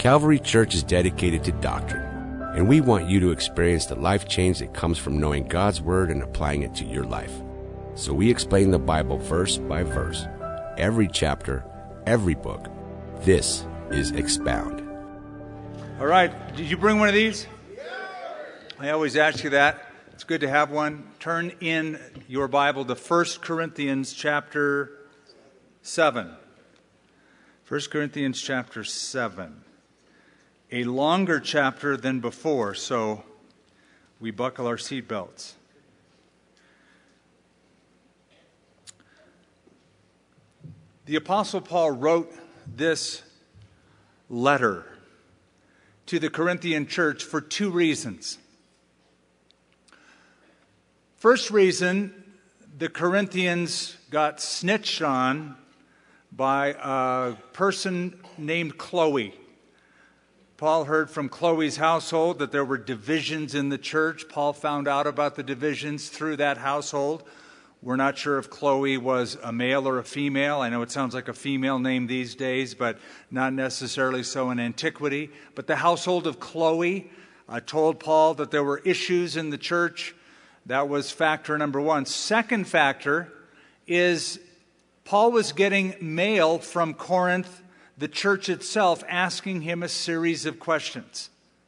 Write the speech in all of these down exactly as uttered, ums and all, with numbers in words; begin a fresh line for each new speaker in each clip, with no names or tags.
Calvary Church is dedicated to doctrine, and we want you to experience the life change that comes from knowing God's Word and applying it to your life. So we explain the Bible verse by verse, every chapter, every book. This is Expound.
All right, did you bring one of these? I always ask you that. It's good to have one. Turn in your Bible to First Corinthians chapter seven. First Corinthians chapter seven. A longer chapter than before, so we buckle our seatbelts. The Apostle Paul wrote this letter to the Corinthian church for two reasons. First reason, the Corinthians got snitched on by a person named Chloe. Paul heard from Chloe's household that there were divisions in the church. Paul found out about the divisions through that household. We're not sure if Chloe was a male or a female. I know it sounds like a female name these days, but not necessarily so in antiquity. But the household of Chloe uh, told Paul that there were issues in the church. That was factor number one. Second factor is Paul was getting mail from Corinth, the church itself, asking him a series of questions.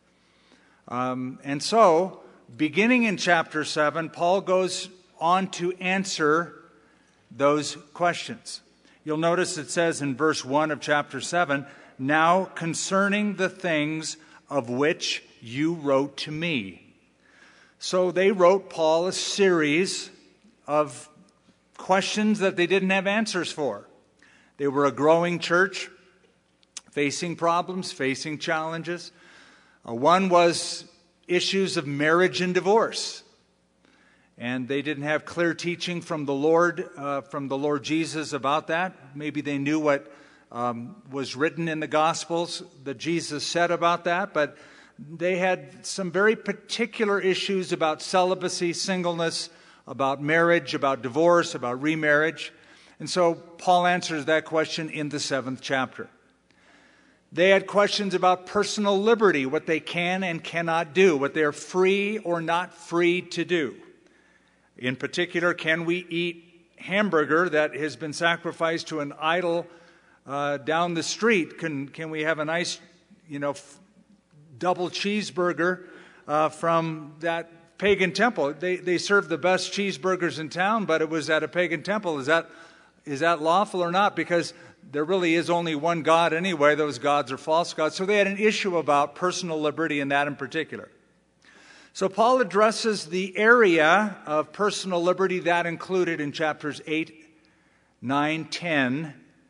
Um, and so, beginning in chapter seven, Paul goes on to answer those questions. You'll notice it says in verse one of chapter seven, "Now concerning the things of which you wrote to me." So they wrote Paul a series of questions that they didn't have answers for. They were a growing church, facing problems, facing challenges. Uh, one was issues of marriage and divorce. And they didn't have clear teaching from the Lord, uh, from the Lord Jesus about that. Maybe they knew what um, was written in the Gospels that Jesus said about that, but they had some very particular issues about celibacy, singleness, about marriage, about divorce, about remarriage. And so Paul answers that question in the seventh chapter. They had questions about personal liberty, what they can and cannot do, what they're free or not free to do. In particular, can we eat hamburger that has been sacrificed to an idol uh, down the street? Can can we have a nice, you know, f- double cheeseburger uh, from that pagan temple? They they served the best cheeseburgers in town, but it was at a pagan temple. Is that is that lawful or not? Because there really is only one God anyway. Those gods are false gods. So they had an issue about personal liberty in that in particular. So Paul addresses the area of personal liberty that included in chapters eight, nine, ten,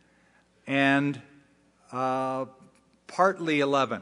and uh, partly eleven.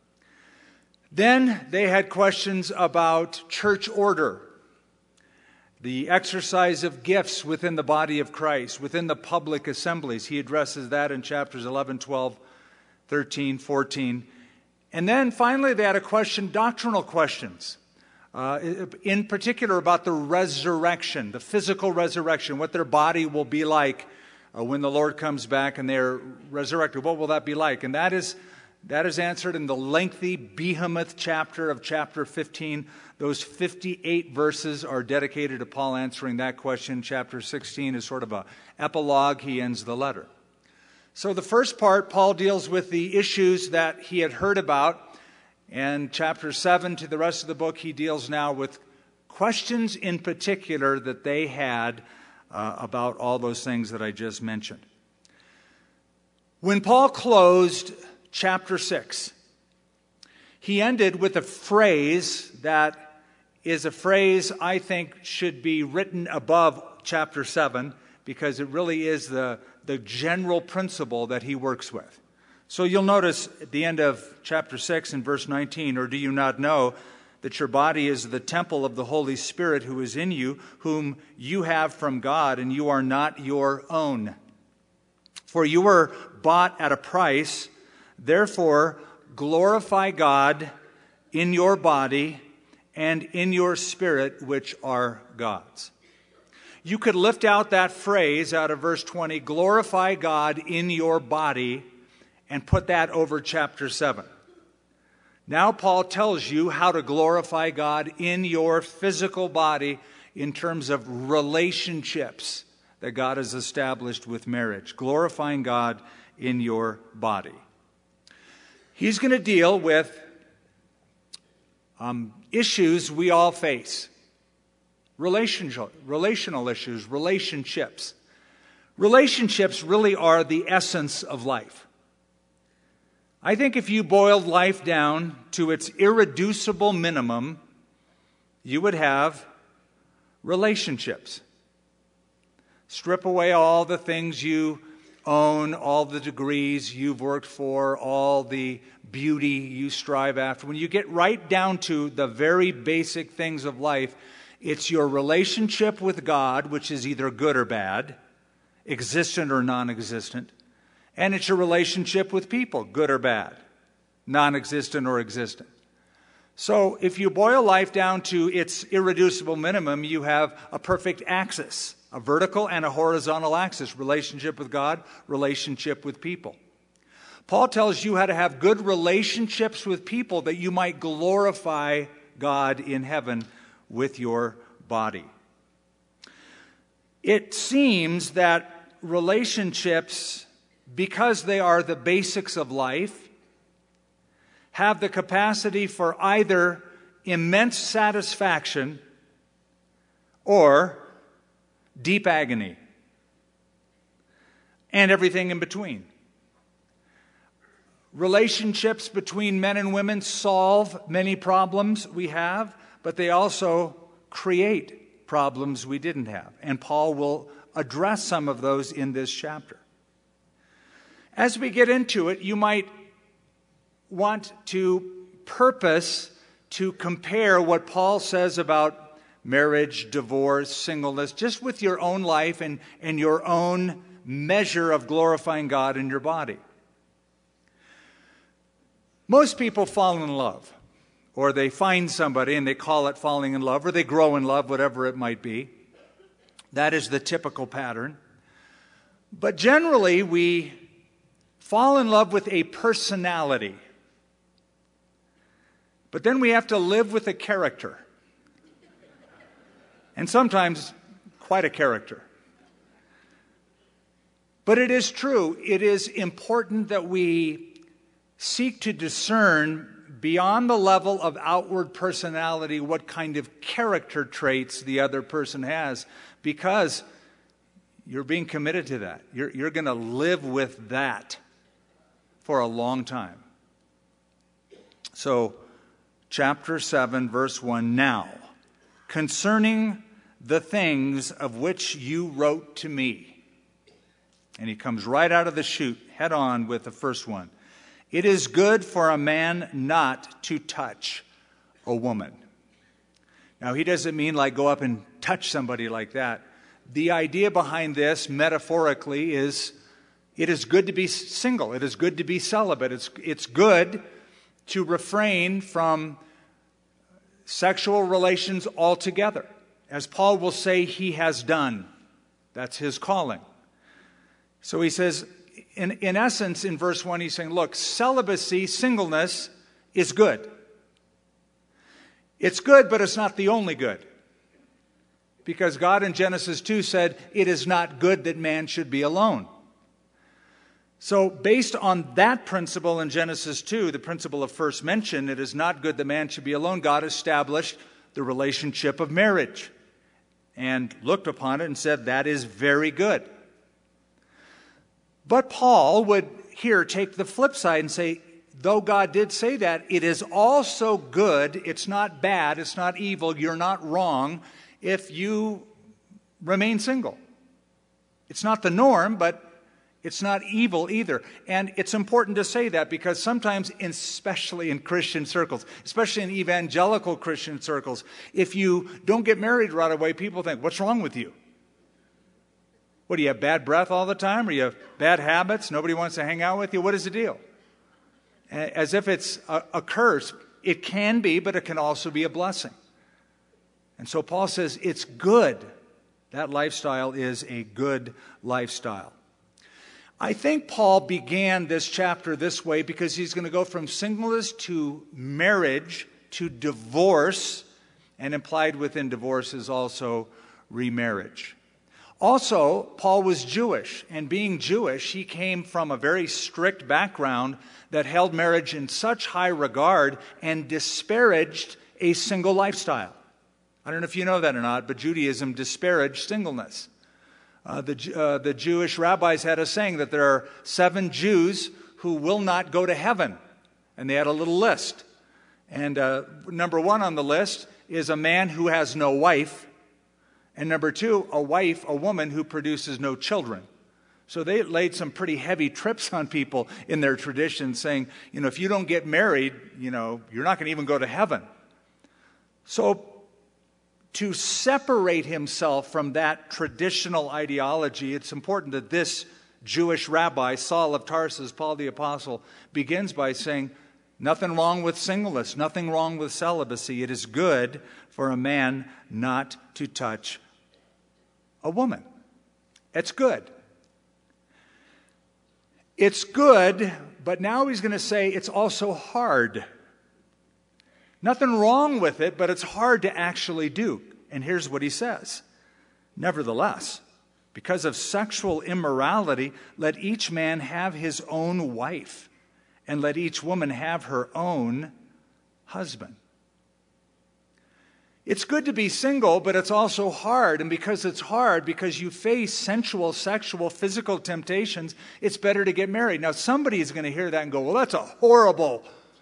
Then they had questions about church order, the exercise of gifts within the body of Christ, within the public assemblies. He addresses that in chapters eleven, twelve, thirteen, fourteen. And then finally they had a question, doctrinal questions. Uh, in particular about the resurrection, the physical resurrection, what their body will be like uh, when the Lord comes back and they're resurrected. What will that be like? And that is that is answered in the lengthy behemoth chapter of chapter fifteen. Those fifty-eight verses are dedicated to Paul answering that question. Chapter sixteen is sort of an epilogue. He ends the letter. So the first part, Paul deals with the issues that he had heard about. And chapter seven to the rest of the book, he deals now with questions in particular that they had uh, about all those things that I just mentioned. When Paul closed chapter six, he ended with a phrase that is a phrase I think should be written above chapter seven because it really is the, the general principle that he works with. So you'll notice at the end of chapter six in verse nineteen, "Or do you not know that your body is the temple of the Holy Spirit who is in you, whom you have from God, and you are not your own? For you were bought at a price, therefore glorify God in your body and in your spirit, which are God's." You could lift out that phrase out of verse twenty, glorify God in your body, and put that over chapter seven. Now Paul tells you how to glorify God in your physical body in terms of relationships that God has established with marriage, glorifying God in your body. He's going to deal with um, issues we all face, relational, relational issues, relationships. Relationships really are the essence of life. I think if you boiled life down to its irreducible minimum, you would have relationships. Strip away all the things you own, all the degrees you've worked for, all the beauty you strive after. When you get right down to the very basic things of life, it's your relationship with God, which is either good or bad, existent or non-existent, and it's your relationship with people, good or bad, non-existent or existent. So if you boil life down to its irreducible minimum, you have a perfect axis, a vertical and a horizontal axis, relationship with God, relationship with people. Paul tells you how to have good relationships with people that you might glorify God in heaven with your body. It seems that relationships, because they are the basics of life, have the capacity for either immense satisfaction or deep agony, and everything in between. Relationships between men and women solve many problems we have, but they also create problems we didn't have. And Paul will address some of those in this chapter. As we get into it, you might want to purpose to compare what Paul says about marriage, divorce, singleness, just with your own life and, and your own measure of glorifying God in your body. Most people fall in love, or they find somebody and they call it falling in love, or they grow in love, whatever it might be. That is the typical pattern. But generally, we fall in love with a personality. But then we have to live with a character. And sometimes quite a character. But it is true, it is important that we seek to discern beyond the level of outward personality what kind of character traits the other person has, because you're being committed to that. You're, you're going to live with that for a long time. So, chapter seven, verse one, now, concerning the things of which you wrote to me. And he comes right out of the chute, head on with the first one. It is good for a man not to touch a woman. Now, he doesn't mean like go up and touch somebody like that. The idea behind this, metaphorically, is it is good to be single. It is good to be celibate. It's, it's good to refrain from sexual relations altogether. As Paul will say, he has done. That's his calling. So he says, in, in essence, in verse one, he's saying, look, celibacy, singleness, is good. It's good, but it's not the only good. Because God in Genesis two said, it is not good that man should be alone. So based on that principle in Genesis two, the principle of first mention, it is not good that man should be alone, God established the relationship of marriage and looked upon it and said, that is very good. But Paul would here take the flip side and say, though God did say that, it is also good, it's not bad, it's not evil, you're not wrong if you remain single. It's not the norm, but it's not evil either. And it's important to say that because sometimes, especially in Christian circles, especially in evangelical Christian circles, if you don't get married right away, people think, what's wrong with you? What, do you have bad breath all the time? Or you have bad habits? Nobody wants to hang out with you? What is the deal? As if it's a, a curse. It can be, but it can also be a blessing. And so Paul says it's good. That lifestyle is a good lifestyle. I think Paul began this chapter this way because he's going to go from singleness to marriage to divorce, and implied within divorce is also remarriage. Also, Paul was Jewish, and being Jewish, he came from a very strict background that held marriage in such high regard and disparaged a single lifestyle. I don't know if you know that or not, but Judaism disparaged singleness. Uh, the, uh, the Jewish rabbis had a saying that there are seven Jews who will not go to heaven. And they had a little list. And uh, number one on the list is a man who has no wife. And number two, a wife, a woman who produces no children. So they laid some pretty heavy trips on people in their tradition, saying, you know, if you don't get married, you know, you're not going to even go to heaven. So to separate himself from that traditional ideology, it's important that this Jewish rabbi, Saul of Tarsus, Paul the Apostle, begins by saying, nothing wrong with singleness, nothing wrong with celibacy. It is good for a man not to touch a woman. It's good. It's good, but now he's going to say it's also hard. Nothing wrong with it, but it's hard to actually do. And here's what he says. Nevertheless, because of sexual immorality, let each man have his own wife, and let each woman have her own husband. It's good to be single, but it's also hard. And because it's hard, because you face sensual, sexual, physical temptations, it's better to get married. Now, somebody is going to hear that and go, well, that's a horrible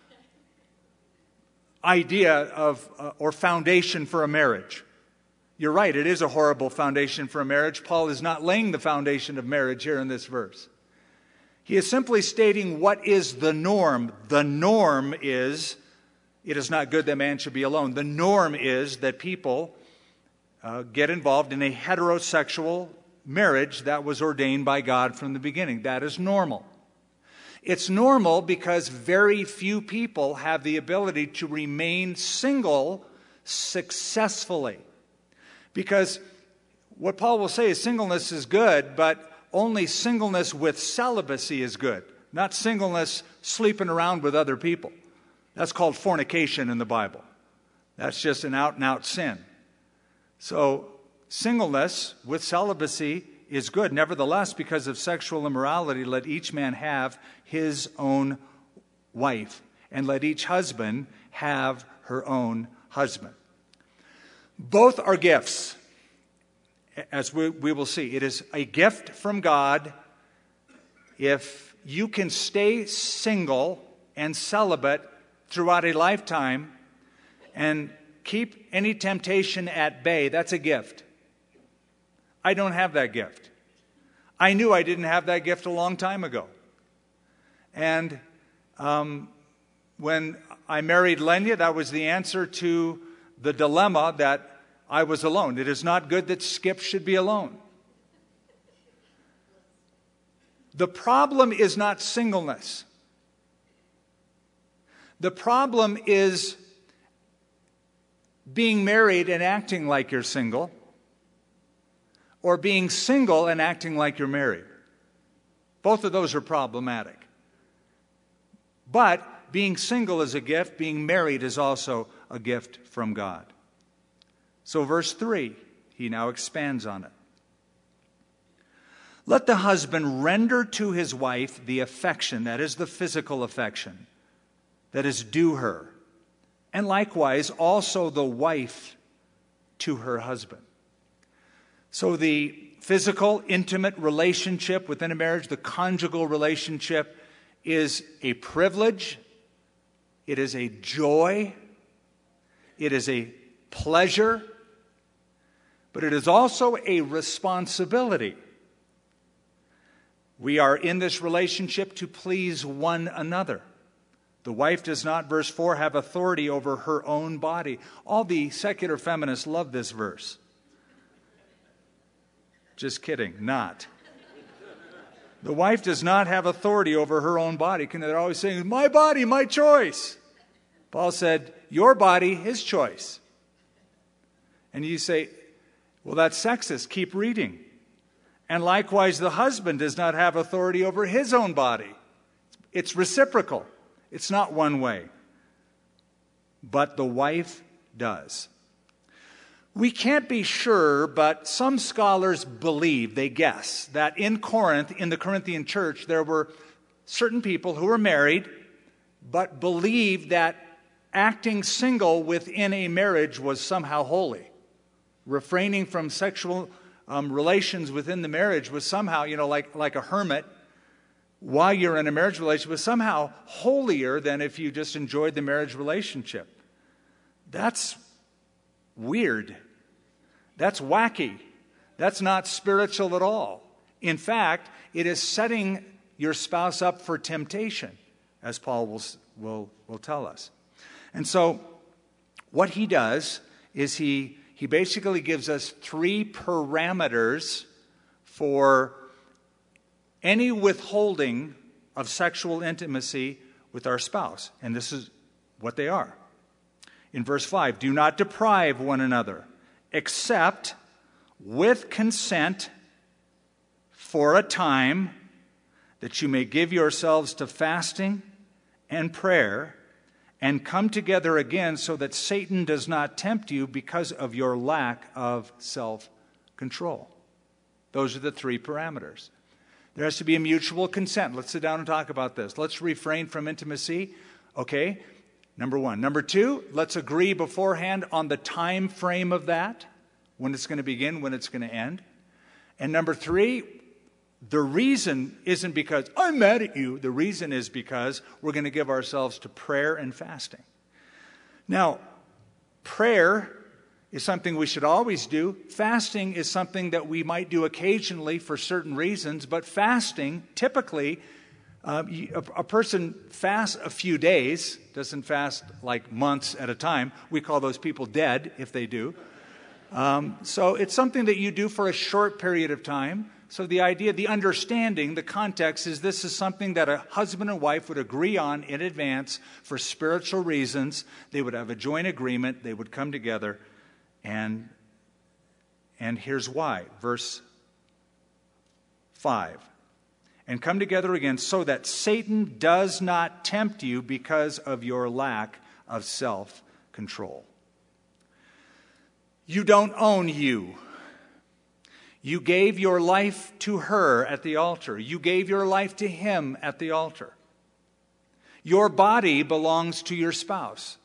idea of uh, or foundation for a marriage. You're right, it is a horrible foundation for a marriage. Paul is not laying the foundation of marriage here in this verse. He is simply stating what is the norm. The norm is, it is not good that man should be alone. The norm is that people uh, get involved in a heterosexual marriage that was ordained by God from the beginning. That is normal. It's normal because very few people have the ability to remain single successfully. Because what Paul will say is singleness is good, but only singleness with celibacy is good. Not singleness sleeping around with other people. That's called fornication in the Bible. That's just an out-and-out sin. So singleness with celibacy is good. Nevertheless, because of sexual immorality, let each man have his own wife, and let each husband have her own husband. Both are gifts, as we, we will see. It is a gift from God. If you can stay single and celibate throughout a lifetime and keep any temptation at bay, that's a gift. I don't have that gift. I knew I didn't have that gift a long time ago. And um, when I married Lenya, that was the answer to the dilemma that I was alone. It is not good that Skip should be alone. The problem is not singleness. The problem is being married and acting like you're single, or being single and acting like you're married. Both of those are problematic. But being single is a gift. Being married is also a gift from God. So verse three, he now expands on it. Let the husband render to his wife the affection, that is the physical affection, that is due her. And likewise also the wife to her husband. So the physical, intimate relationship within a marriage, the conjugal relationship, is a privilege, it is a joy, it is a pleasure, but it is also a responsibility. We are in this relationship to please one another. The wife does not, verse four, have authority over her own body. All the secular feminists love this verse. Just kidding, not. The wife does not have authority over her own body. They're always saying, my body, my choice. Paul said, your body, his choice. And you say, well, that's sexist. Keep reading. And likewise, the husband does not have authority over his own body. It's reciprocal. It's not one way. But the wife does. We can't be sure, but some scholars believe, they guess, that in Corinth, in the Corinthian church, there were certain people who were married, but believed that acting single within a marriage was somehow holy. Refraining from sexual um, relations within the marriage was somehow, you know, like, like a hermit, while you're in a marriage relationship, was somehow holier than if you just enjoyed the marriage relationship. That's weird. That's wacky. That's not spiritual at all. In fact, it is setting your spouse up for temptation, as Paul will, will, will tell us. And so what he does is he, he basically gives us three parameters for any withholding of sexual intimacy with our spouse. And this is what they are. In verse five, do not deprive one another, except with consent for a time, that you may give yourselves to fasting and prayer, and come together again so that Satan does not tempt you because of your lack of self-control. Those are the three parameters. There has to be a mutual consent. Let's sit down and talk about this. Let's refrain from intimacy. Okay, number one. Number two, let's agree beforehand on the time frame of that, when it's going to begin, when it's going to end. And number three, the reason isn't because I'm mad at you. The reason is because we're going to give ourselves to prayer and fasting. Now, prayer is something we should always do. Fasting is something that we might do occasionally for certain reasons. But fasting, typically, uh, a, a person fasts a few days, doesn't fast like months at a time. We call those people dead if they do. Um, so it's something that you do for a short period of time. So the idea, the understanding, the context is this is something that a husband and wife would agree on in advance for spiritual reasons. They would have a joint agreement. They would come together. And, and here's why. Verse five. And come together again so that Satan does not tempt you because of your lack of self-control. You don't own you. You gave your life to her at the altar. You gave your life to him at the altar. Your body belongs to your spouse.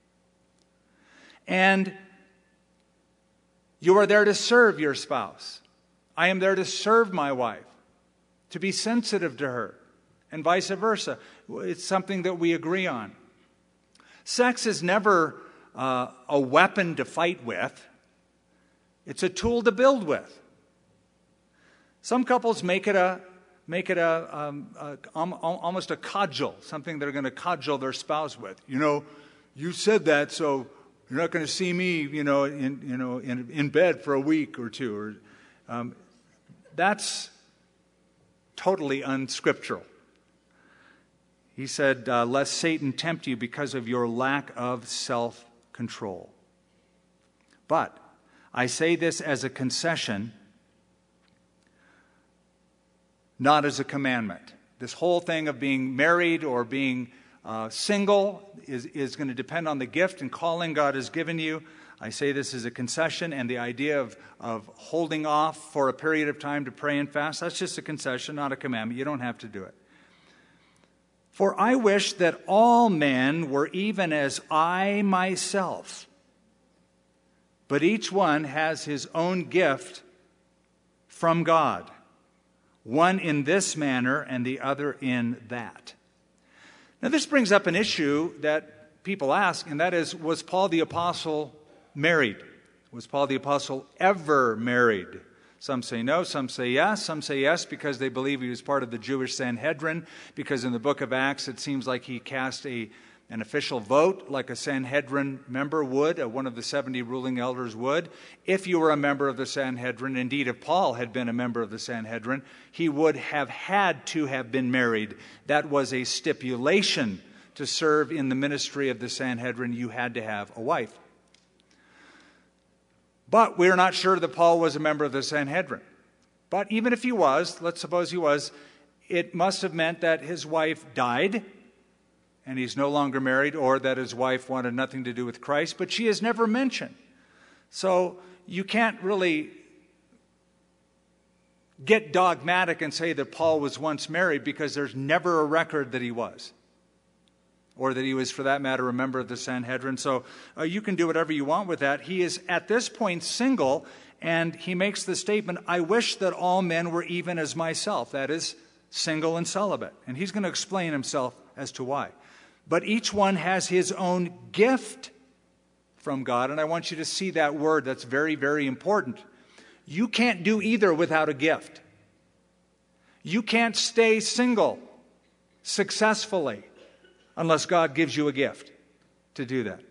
And you are there to serve your spouse. I am there to serve my wife, to be sensitive to her, and vice versa. It's something that we agree on. Sex is never uh, a weapon to fight with. It's a tool to build with. Some couples make it a make it a, um, a um, almost a cudgel, something they're going to cudgel their spouse with. You know, you said that, so you're not going to see me, you know, in you know in in bed for a week or two. Or um, that's totally unscriptural. He said, uh, "Lest Satan tempt you because of your lack of self-control." But I say this as a concession, not as a commandment. This whole thing of being married or being uh, single is, is going to depend on the gift and calling God has given you. I say this as a concession, and the idea of, of holding off for a period of time to pray and fast, that's just a concession, not a commandment. You don't have to do it. For I wish that all men were even as I myself, but each one has his own gift from God. One in this manner and the other in that. Now this brings up an issue that people ask, and that is, was Paul the Apostle married? Was Paul the Apostle ever married? Some say no, some say yes. Some say yes because they believe he was part of the Jewish Sanhedrin, because in the book of Acts it seems like he cast a an official vote like a Sanhedrin member would, uh, one of the seventy ruling elders would. If you were a member of the Sanhedrin, indeed if Paul had been a member of the Sanhedrin, he would have had to have been married. That was a stipulation to serve in the ministry of the Sanhedrin. You had to have a wife. But we're not sure that Paul was a member of the Sanhedrin. But even if he was, let's suppose he was, it must have meant that his wife died and he's no longer married, or that his wife wanted nothing to do with Christ, but she is never mentioned. So you can't really get dogmatic and say that Paul was once married, because there's never a record that he was, or that he was, for that matter, a member of the Sanhedrin. So uh, you can do whatever you want with that. He is at this point single, and he makes the statement, I wish that all men were even as myself, that is, single and celibate. And he's going to explain himself as to why. But each one has his own gift from God, and I want you to see that word. That's very, very important. You can't do either without a gift. You can't stay single successfully unless God gives you a gift to do that.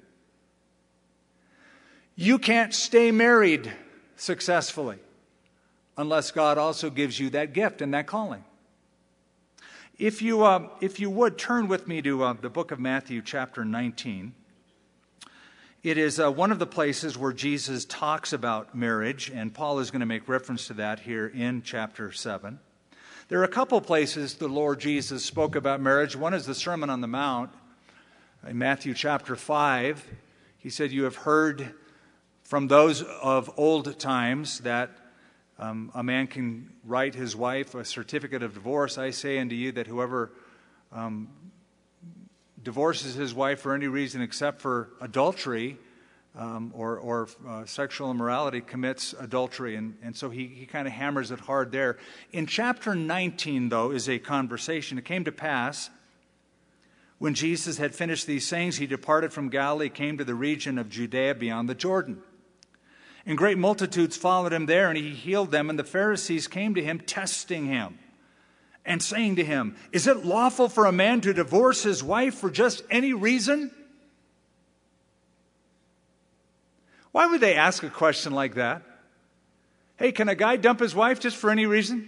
You can't stay married successfully unless God also gives you that gift and that calling. If you, uh, if you would, turn with me to uh, the book of Matthew, chapter nineteen. It is uh, one of the places where Jesus talks about marriage, and Paul is going to make reference to that here in chapter seven. There are a couple places the Lord Jesus spoke about marriage. One is the Sermon on the Mount. In Matthew chapter five, he said, you have heard from those of old times that um, a man can write his wife a certificate of divorce. I say unto you that whoever um, divorces his wife for any reason except for adultery um, or, or uh, sexual immorality commits adultery. And, and so he, he kind of hammers it hard there. In chapter nineteen, though, is a conversation. It came to pass, when Jesus had finished these sayings, he departed from Galilee, came to the region of Judea beyond the Jordan. And great multitudes followed him there, and he healed them. And the Pharisees came to him, testing him, and saying to him, is it lawful for a man to divorce his wife for just any reason? Why would they ask a question like that? Hey, can a guy dump his wife just for any reason?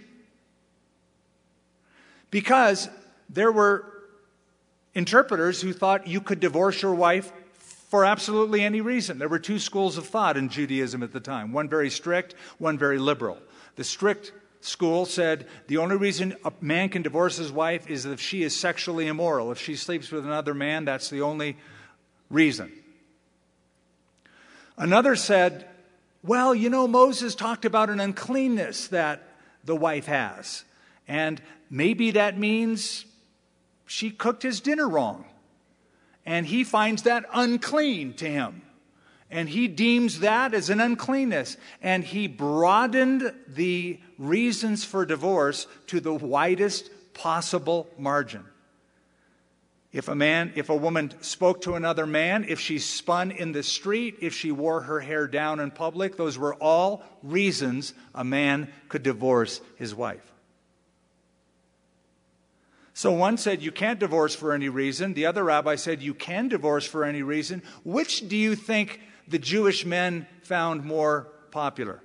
Because there were interpreters who thought you could divorce your wife for absolutely any reason. There were two schools of thought in Judaism at the time, one very strict, one very liberal. The strict school said the only reason a man can divorce his wife is if she is sexually immoral. If she sleeps with another man, that's the only reason. Another said, well, you know, Moses talked about an uncleanness that the wife has, and maybe that means she cooked his dinner wrong, and he finds that unclean to him. And he deems that as an uncleanness. And he broadened the reasons for divorce to the widest possible margin. If a man, if a woman spoke to another man, if she spun in the street, if she wore her hair down in public, those were all reasons a man could divorce his wife. So one said you can't divorce for any reason. The other rabbi said you can divorce for any reason. Which do you think the Jewish men found more popular?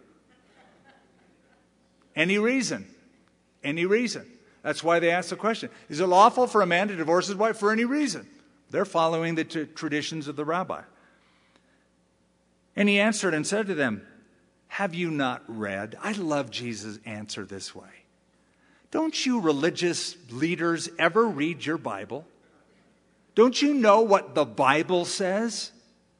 Any reason. Any reason. That's why they asked the question. Is it lawful for a man to divorce his wife for any reason? They're following the t- traditions of the rabbi. And he answered and said to them, have you not read? I love Jesus' answer this way. Don't you religious leaders ever read your Bible? Don't you know what the Bible says?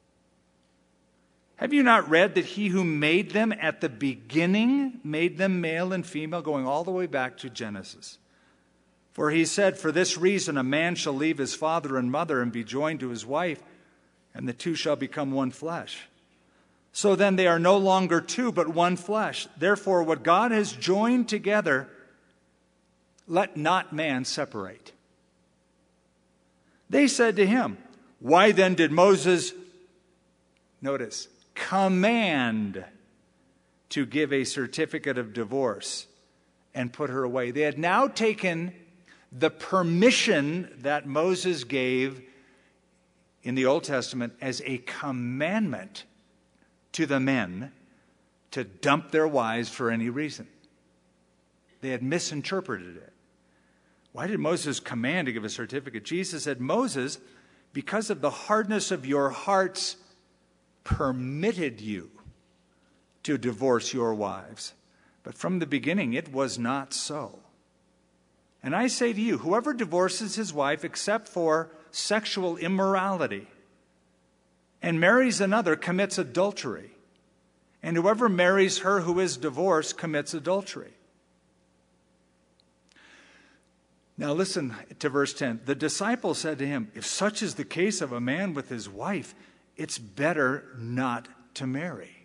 Have you not read that he who made them at the beginning made them male and female, going all the way back to Genesis? For he said, for this reason a man shall leave his father and mother and be joined to his wife, and the two shall become one flesh. So then they are no longer two, but one flesh. Therefore, what God has joined together, let not man separate. They said to him, why then did Moses, notice, command to give a certificate of divorce and put her away? They had now taken the permission that Moses gave in the Old Testament as a commandment to the men to dump their wives for any reason. They had misinterpreted it. Why did Moses command to give a certificate? Jesus said, Moses, because of the hardness of your hearts, permitted you to divorce your wives. But from the beginning it was not so. And I say to you, whoever divorces his wife except for sexual immorality and marries another commits adultery. And whoever marries her who is divorced commits adultery. Now listen to verse ten. The disciples said to him, if such is the case of a man with his wife, it's better not to marry.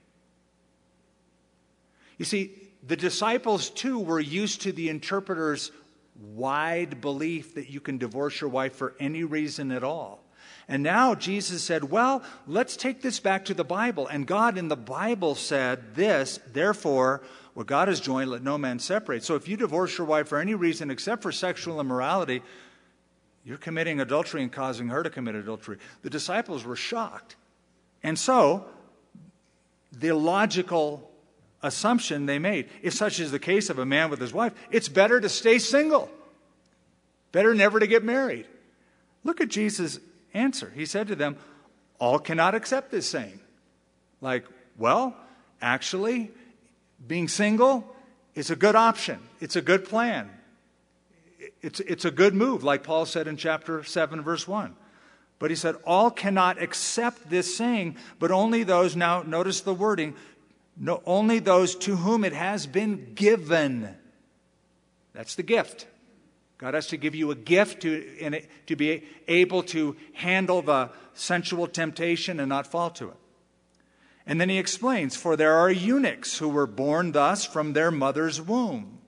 You see, the disciples too were used to the interpreter's wide belief that you can divorce your wife for any reason at all. And now Jesus said, well, let's take this back to the Bible. And God in the Bible said this, therefore, what God has joined, let no man separate. So if you divorce your wife for any reason except for sexual immorality, you're committing adultery and causing her to commit adultery. The disciples were shocked. And so, the logical assumption they made, if such is the case of a man with his wife, it's better to stay single. Better never to get married. Look at Jesus' answer. He said to them, all cannot accept this saying. Like, well, actually, being single is a good option. It's a good plan. It's, it's a good move, like Paul said in chapter seven, verse one. But he said, all cannot accept this saying, but only those, now notice the wording, no, only those to whom it has been given. That's the gift. God has to give you a gift to, in it, to be able to handle the sensual temptation and not fall to it. And then he explains, for there are eunuchs who were born thus from their mother's womb.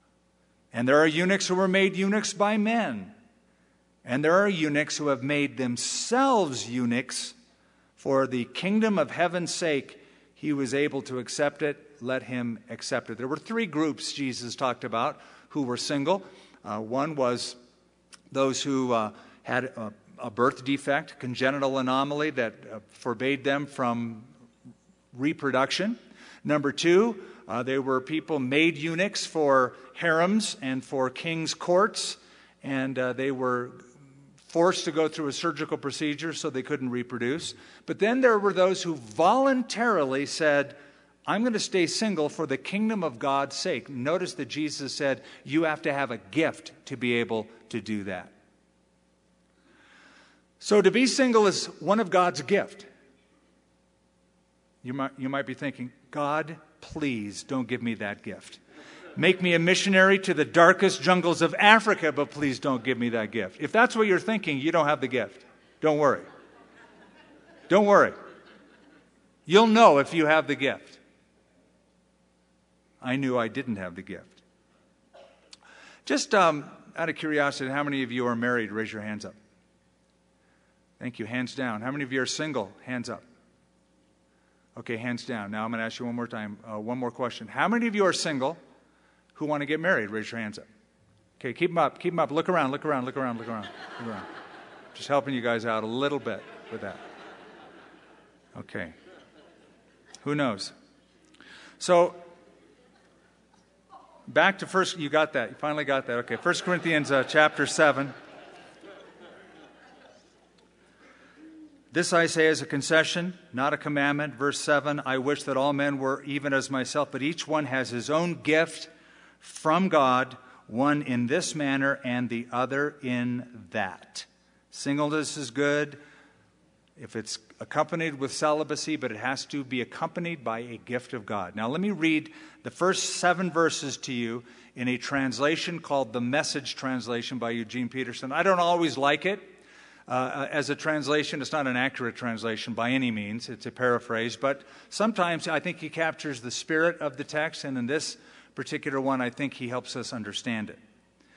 And there are eunuchs who were made eunuchs by men. And there are eunuchs who have made themselves eunuchs for the kingdom of heaven's sake. He was able to accept it, let him accept it. There were three groups Jesus talked about who were single. Uh, one was those who uh, had a, a birth defect, congenital anomaly that uh, forbade them from reproduction. Number two, uh, they were people made eunuchs for harems and for kings' courts, and uh, they were forced to go through a surgical procedure so they couldn't reproduce. But then there were those who voluntarily said, I'm going to stay single for the kingdom of God's sake. Notice that Jesus said you have to have a gift to be able to do that. So to be single is one of God's gift. You might, you might be thinking, God, please don't give me that gift. Make me a missionary to the darkest jungles of Africa, but please don't give me that gift. If that's what you're thinking, you don't have the gift. Don't worry. Don't worry. You'll know if you have the gift. I knew I didn't have the gift. Just um, out of curiosity, how many of you are married? Raise your hands up. Thank you. Hands down. How many of you are single? Hands up. Okay, hands down. Now I'm going to ask you one more time, uh, one more question. How many of you are single who want to get married? Raise your hands up. Okay, keep them up. Keep them up. Look around, look around, look around, look around. Look around. Just helping you guys out a little bit with that. Okay. Who knows? So, back to first, you got that. You finally got that. Okay, First Corinthians uh, chapter seven. This I say as a concession, not a commandment. Verse seven, I wish that all men were even as myself, but each one has his own gift from God, one in this manner and the other in that. Singleness is good if it's accompanied with celibacy, but it has to be accompanied by a gift of God. Now let me read the first seven verses to you in a translation called the Message Translation by Eugene Peterson. I don't always like it. Uh, as a translation, it's not an accurate translation by any means. It's a paraphrase. But sometimes I think he captures the spirit of the text. And in this particular one, I think he helps us understand it.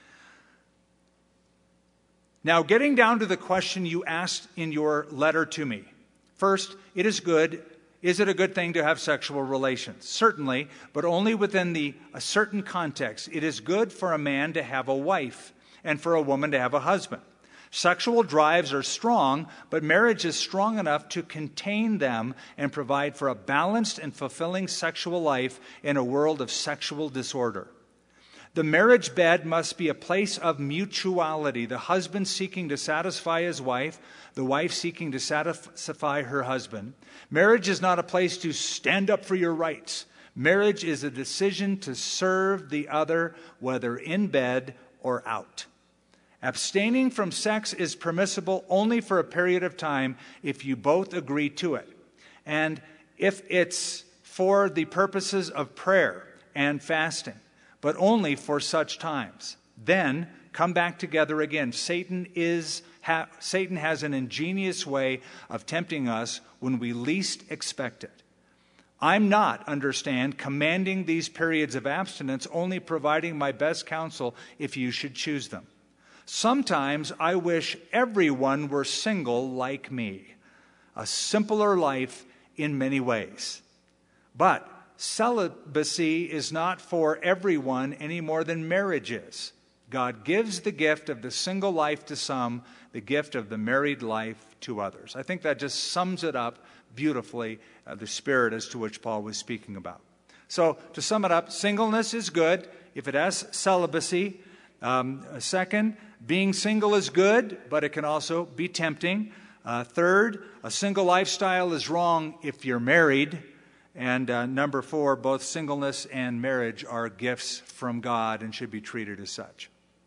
Now, getting down to the question you asked in your letter to me. First, it is good. Is it a good thing to have sexual relations? Certainly, but only within the, a certain context. It is good for a man to have a wife and for a woman to have a husband. Sexual drives are strong, but marriage is strong enough to contain them and provide for a balanced and fulfilling sexual life in a world of sexual disorder. The marriage bed must be a place of mutuality, the husband seeking to satisfy his wife, the wife seeking to satisfy her husband. Marriage is not a place to stand up for your rights. Marriage is a decision to serve the other, whether in bed or out. Abstaining from sex is permissible only for a period of time if you both agree to it. And if it's for the purposes of prayer and fasting, but only for such times. Then come back together again. Satan is ha- Satan has an ingenious way of tempting us when we least expect it. I'm not, understand, commanding these periods of abstinence, only providing my best counsel if you should choose them. Sometimes I wish everyone were single like me, a simpler life in many ways. But celibacy is not for everyone any more than marriage is. God gives the gift of the single life to some, the gift of the married life to others. I think that just sums it up beautifully, uh, the spirit as to which Paul was speaking about. So to sum it up, singleness is good if it has celibacy. Um, second, being single is good, but it can also be tempting. Uh, third, a single lifestyle is wrong if you're married. And uh, number four, both singleness and marriage are gifts from God and should be treated as such.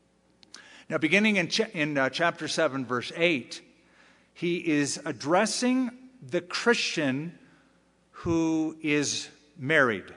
Now, beginning in, ch- in uh, chapter seven, verse eight, he is addressing the Christian who is married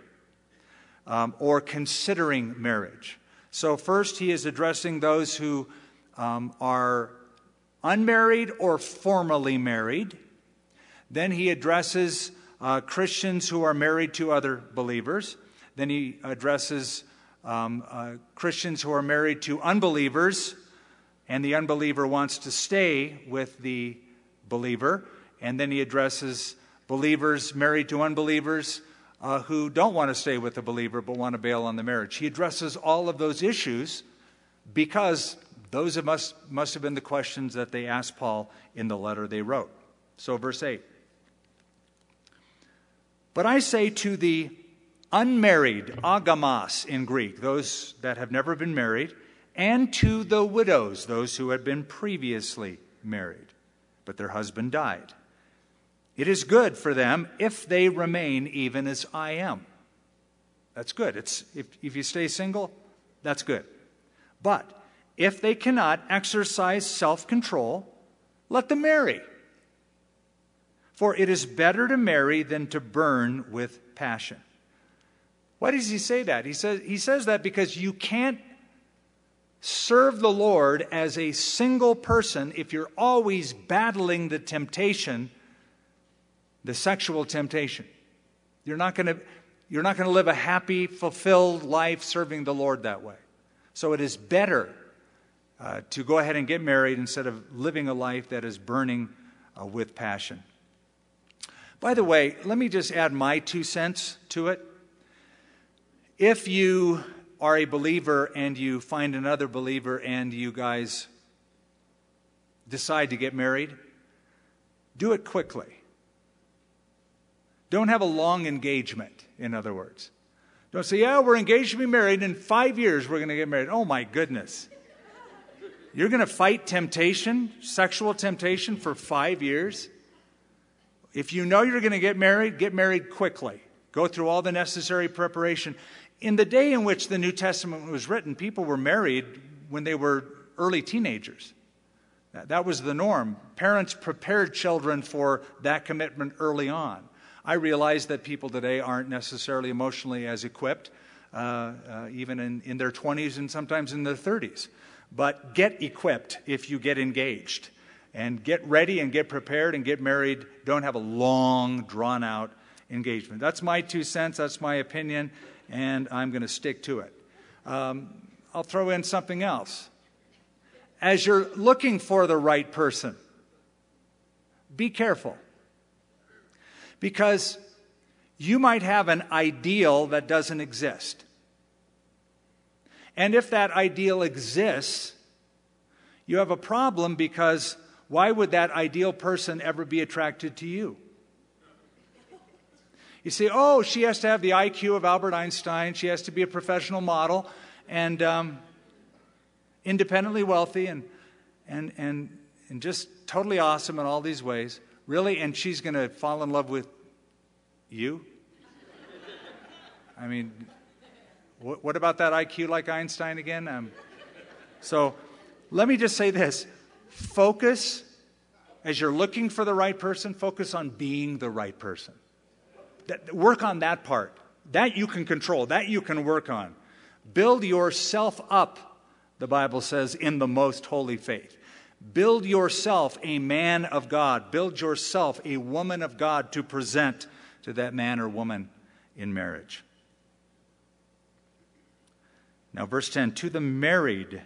um, or considering marriage. So first, he is addressing those who um, are unmarried or formerly married. Then he addresses Uh, Christians who are married to other believers. Then he addresses um, uh, Christians who are married to unbelievers, and the unbeliever wants to stay with the believer. And then he addresses believers married to unbelievers uh, who don't want to stay with the believer but want to bail on the marriage. He addresses all of those issues because those must, must have been the questions that they asked Paul in the letter they wrote. So verse eight. But I say to the unmarried, agamos in Greek, those that have never been married, and to the widows, those who had been previously married, but their husband died. It is good for them if they remain even as I am. That's good. It's if, if you stay single, that's good. But if they cannot exercise self-control, let them marry. For it is better to marry than to burn with passion. Why does he say that? He says, he says that because you can't serve the Lord as a single person if you're always battling the temptation, the sexual temptation. You're not going to, you're not going to live a happy, fulfilled life serving the Lord that way. So it is better uh, to go ahead and get married instead of living a life that is burning uh, with passion. By the way, let me just add my two cents to it. If you are a believer and you find another believer and you guys decide to get married, do it quickly. Don't have a long engagement, in other words. Don't say, yeah, we're engaged to be married. In five years, we're going to get married. Oh, my goodness. You're going to fight temptation, sexual temptation, for five years? If you know you're going to get married, get married quickly. Go through all the necessary preparation. In the day in which the New Testament was written, people were married when they were early teenagers. That was the norm. Parents prepared children for that commitment early on. I realize that people today aren't necessarily emotionally as equipped, uh, uh, even in, in their twenties and sometimes in their thirties. But get equipped if you get engaged. And get ready and get prepared and get married. Don't have a long, drawn-out engagement. That's my two cents. That's my opinion. And I'm going to stick to it. Um, I'll throw in something else. As you're looking for the right person, be careful. Because you might have an ideal that doesn't exist. And if that ideal exists, you have a problem because why would that ideal person ever be attracted to you? You say, oh, she has to have the I Q of Albert Einstein. She has to be a professional model and um, independently wealthy and, and, and, and just totally awesome in all these ways. Really? And she's going to fall in love with you? I mean, what, what about that I Q like Einstein again? Um, so let me just say this. Focus, as you're looking for the right person, focus on being the right person. That, work on that part. That you can control. That you can work on. Build yourself up, the Bible says, in the most holy faith. Build yourself a man of God. Build yourself a woman of God to present to that man or woman in marriage. Now, verse ten, to the married,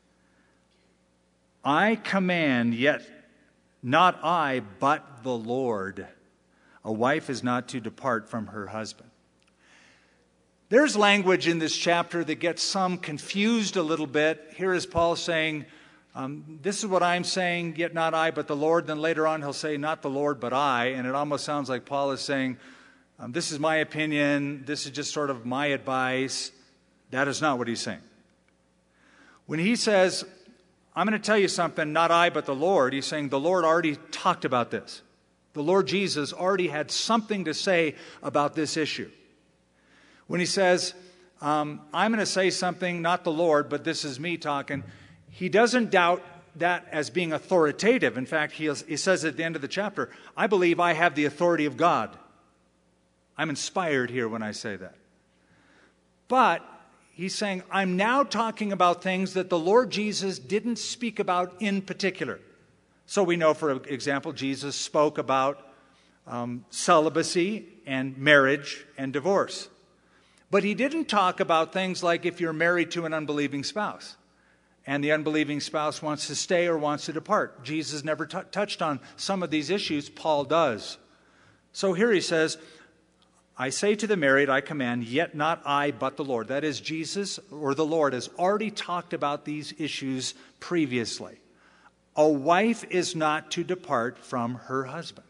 I command, yet not I, but the Lord. A wife is not to depart from her husband. There's language in this chapter that gets some confused a little bit. Here is Paul saying, um, this is what I'm saying, yet not I, but the Lord. Then later on he'll say, not the Lord, but I. And it almost sounds like Paul is saying, um, this is my opinion, this is just sort of my advice. That is not what he's saying. When he says, I'm going to tell you something, not I, but the Lord, he's saying the Lord already talked about this. The Lord Jesus already had something to say about this issue. When he says, um, I'm going to say something, not the Lord, but this is me talking, he doesn't doubt that as being authoritative. In fact, he, he says at the end of the chapter, I believe I have the authority of God. I'm inspired here when I say that. But he's saying, I'm now talking about things that the Lord Jesus didn't speak about in particular. So we know, for example, Jesus spoke about um, celibacy and marriage and divorce. But he didn't talk about things like if you're married to an unbelieving spouse and the unbelieving spouse wants to stay or wants to depart. Jesus never t- touched on some of these issues. Paul does. So here he says, I say to the married, I command, yet not I, but the Lord. That is, Jesus or the Lord has already talked about these issues previously. A wife is not to depart from her husband.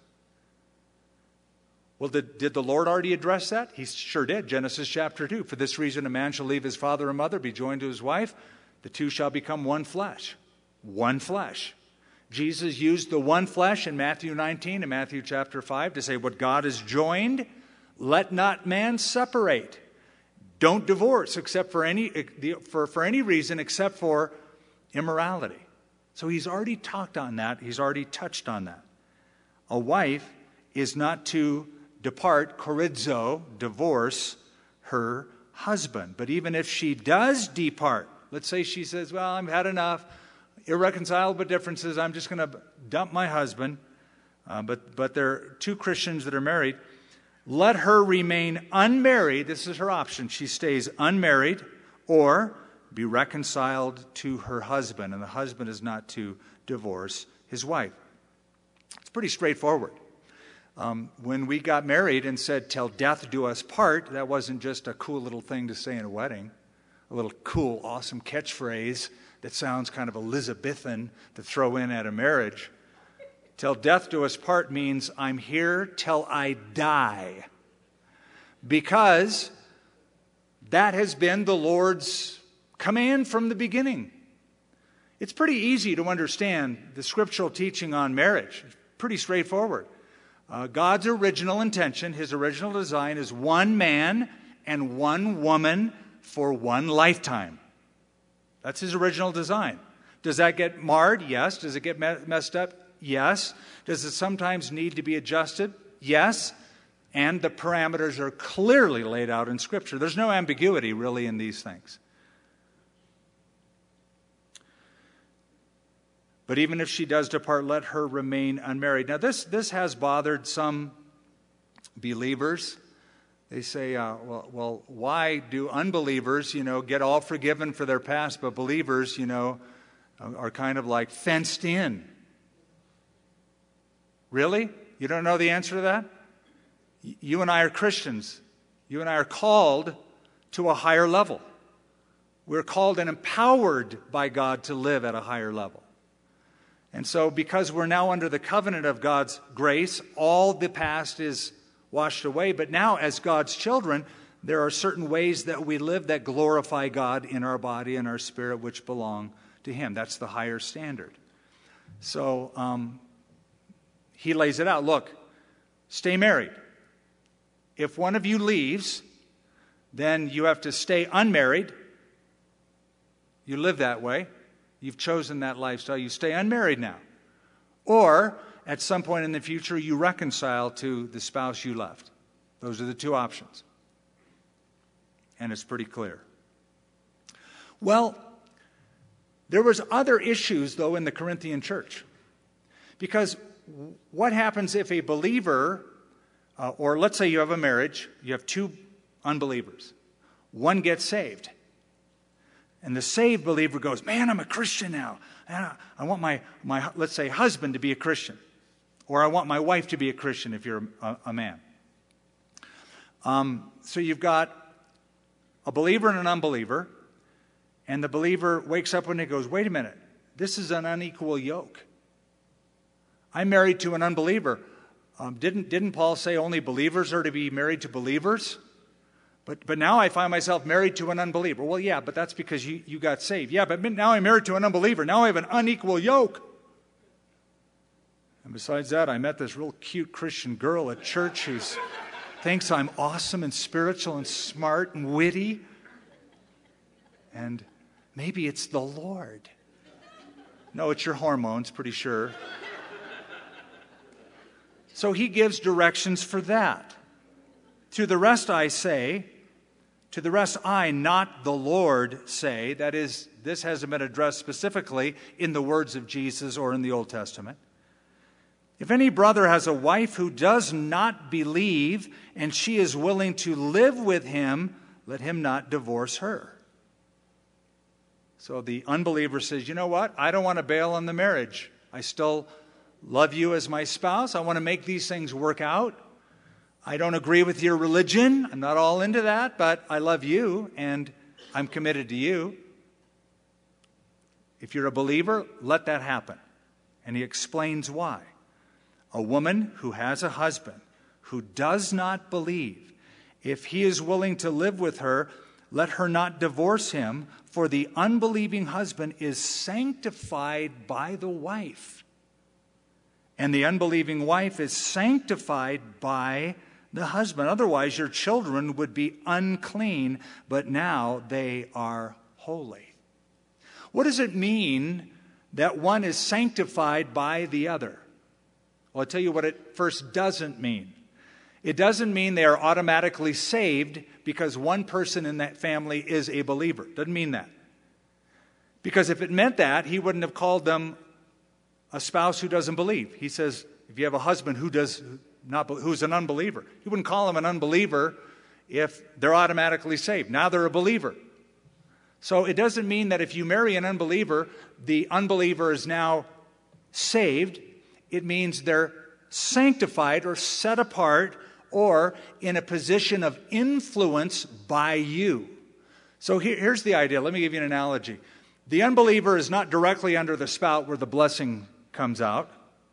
Well, did, did the Lord already address that? He sure did. Genesis chapter two. For this reason, a man shall leave his father and mother, be joined to his wife. The two shall become one flesh. One flesh. Jesus used the one flesh in Matthew nineteen and Matthew chapter five to say what God has joined, let not man separate. Don't divorce except for any, for, for any reason except for immorality. So he's already talked on that. He's already touched on that. A wife is not to depart, chorizo, divorce her husband. But even if she does depart, let's say she says, well, I've had enough, irreconcilable differences, I'm just going to dump my husband. Uh, but, but there are two Christians that are married. Let her remain unmarried. This is her option. She stays unmarried or be reconciled to her husband. And the husband is not to divorce his wife. It's pretty straightforward. Um, when we got married and said, till death do us part, that wasn't just a cool little thing to say in a wedding. A little cool, awesome catchphrase that sounds kind of Elizabethan to throw in at a marriage. Till death do us part means I'm here till I die. Because that has been the Lord's command from the beginning. It's pretty easy to understand the scriptural teaching on marriage. It's pretty straightforward. Uh, God's original intention, his original design is one man and one woman for one lifetime. That's his original design. Does that get marred? Yes. Does it get me- messed up? Yes. Does it sometimes need to be adjusted? Yes. And the parameters are clearly laid out in Scripture. There's no ambiguity really in these things. But even if she does depart, let her remain unmarried. Now, this, this has bothered some believers. They say, uh, well, well, why do unbelievers, you know, get all forgiven for their past, but believers, you know, are kind of like fenced in? Really? You don't know the answer to that? You and I are Christians. You and I are called to a higher level. We're called and empowered by God to live at a higher level. And so because we're now under the covenant of God's grace, all the past is washed away. But now as God's children, there are certain ways that we live that glorify God in our body and our spirit, which belong to him. That's the higher standard. So um, he lays it out. Look, stay married. If one of you leaves, then you have to stay unmarried. You live that way. You've chosen that lifestyle. You stay unmarried now. Or, at some point in the future, you reconcile to the spouse you left. Those are the two options. And it's pretty clear. Well, there was other issues, though, in the Corinthian church. Because what happens if a believer, uh, or let's say you have a marriage, you have two unbelievers. One gets saved. And the saved believer goes, man, I'm a Christian now. I want my, my let's say, husband to be a Christian. Or I want my wife to be a Christian if you're a, a man. Um, so you've got a believer and an unbeliever. And the believer wakes up one day and goes, wait a minute, this is an unequal yoke. I'm married to an unbeliever. Um, didn't, didn't Paul say only believers are to be married to believers? But, but now I find myself married to an unbeliever. Well, yeah, but that's because you, you got saved. Yeah, but now I'm married to an unbeliever. Now I have an unequal yoke. And besides that, I met this real cute Christian girl at church who thinks I'm awesome and spiritual and smart and witty. And maybe it's the Lord. No, it's your hormones, pretty sure. So he gives directions for that. To the rest I say, to the rest I, not the Lord, say, that is, this hasn't been addressed specifically in the words of Jesus or in the Old Testament. If any brother has a wife who does not believe and she is willing to live with him, let him not divorce her. So the unbeliever says, you know what? I don't want to bail on the marriage. I still love you as my spouse. I want to make these things work out. I don't agree with your religion. I'm not all into that, but I love you and I'm committed to you. If you're a believer, let that happen. And he explains why. A woman who has a husband who does not believe, if he is willing to live with her, let her not divorce him, for the unbelieving husband is sanctified by the wife. And the unbelieving wife is sanctified by the husband. Otherwise, your children would be unclean, but now they are holy. What does it mean that one is sanctified by the other? Well, I'll tell you what it first doesn't mean. It doesn't mean they are automatically saved because one person in that family is a believer. It doesn't mean that. Because if it meant that, he wouldn't have called them a spouse who doesn't believe. He says, if you have a husband who does not, who's an unbeliever, he wouldn't call them an unbeliever if they're automatically saved. Now they're a believer. So it doesn't mean that if you marry an unbeliever, the unbeliever is now saved. It means they're sanctified or set apart or in a position of influence by you. So here, here's the idea. Let me give you an analogy. The unbeliever is not directly under the spout where the blessing comes out.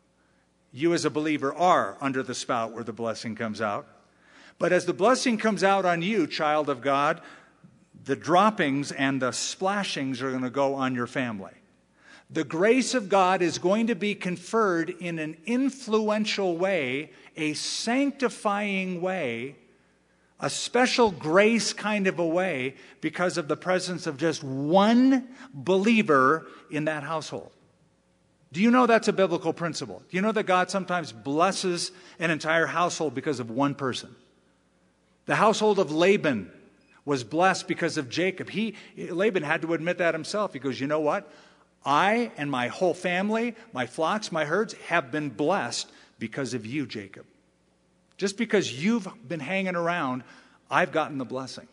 You as a believer are under the spout where the blessing comes out. But as the blessing comes out on you, child of God, the droppings and the splashings are going to go on your family. The grace of God is going to be conferred in an influential way, a sanctifying way, a special grace kind of a way because of the presence of just one believer in that household. Do you know that's a biblical principle? Do you know that God sometimes blesses an entire household because of one person? The household of Laban was blessed because of Jacob. He, Laban had to admit that himself. He goes, you know what? I and my whole family, my flocks, my herds have been blessed because of you, Jacob. Just because you've been hanging around, I've gotten the blessing.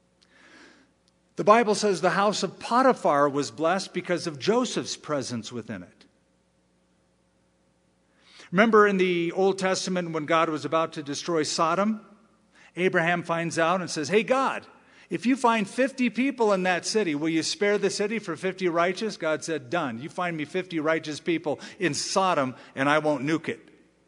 The Bible says the house of Potiphar was blessed because of Joseph's presence within it. Remember in the Old Testament when God was about to destroy Sodom? Abraham finds out and says, hey, God, if you find fifty people in that city, will you spare the city for fifty righteous? God said, done. You find me fifty righteous people in Sodom, and I won't nuke it.